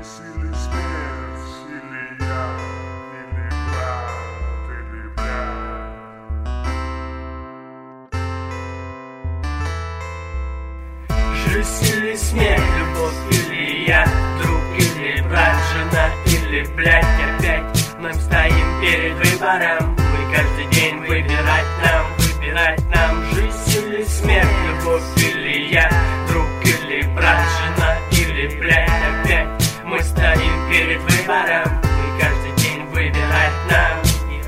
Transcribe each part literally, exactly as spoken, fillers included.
Жизнь или смерть, или я, или брат, или брат. Жизнь или смерть, любовь или я, друг или брат, жена или блядь. Опять мы стоим перед выбором, мы каждый день выбирать нам, выбирать нам. Жизнь или смерть, любовь или я, друг или брат, жена или блядь. Опять мы стоим перед выбором, мы каждый день выбирать нам.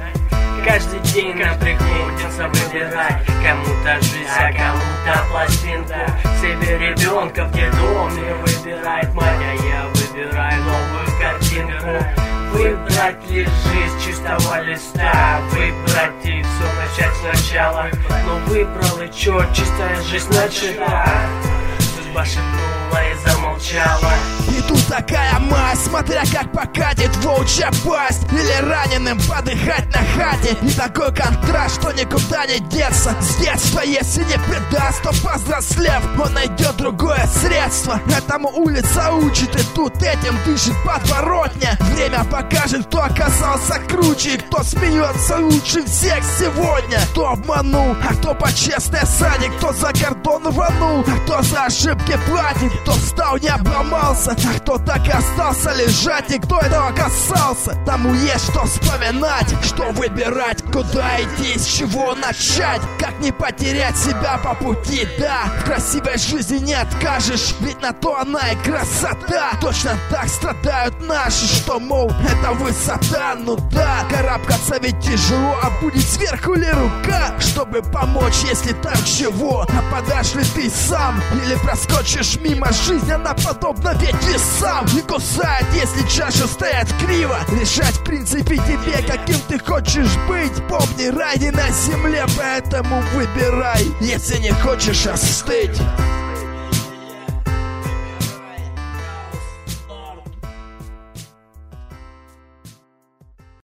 Каждый день нам приходится выбирать, кому-то жизнь, а кому-то пластинку. Себе ребенка в детдоме выбирает мать, а я выбираю новую картинку. Выбрать ли жизнь чистого листа, выбрать и все начать сначала. Но выбрал и чё, чистая жизнь начала. Судьба шепнула и замолчала. И тут такая масть, смотря как покатит волчья пасть, или раненым подыхать на хате. И такой контраст, что никуда не деться. С детства, если не предаст, то повзрослев он найдет другое средство. Этому улица учит, и тут этим дышит подворотня. Время покажет, кто оказался круче, и кто смеется лучше всех сегодня. Кто обманул, а кто по честной саде, кто за кордон рванул, а кто за ошибки платит, кто встал, не обломался, а кто так и остался лежать. И кто этого касался, тому есть что вспоминать, что выбирать, куда идти, с чего начать. Как не потерять себя по пути, да. В красивой жизни не откажешь, ведь на то она и красота. Точно так страдают наши, что, мол, это высота. Ну да, карабкаться ведь тяжело, а будет сверху ли рука, чтобы помочь, если там чего? А подашь ли ты сам, или проскочишь мимо? Жизнь, она подобна ведь весам, и кусает, если чаша стоят криво. Решать в принципе тебе, каким ты хочешь быть. Помни, рай не на земле, поэтому выбирай, если не хочешь остыть.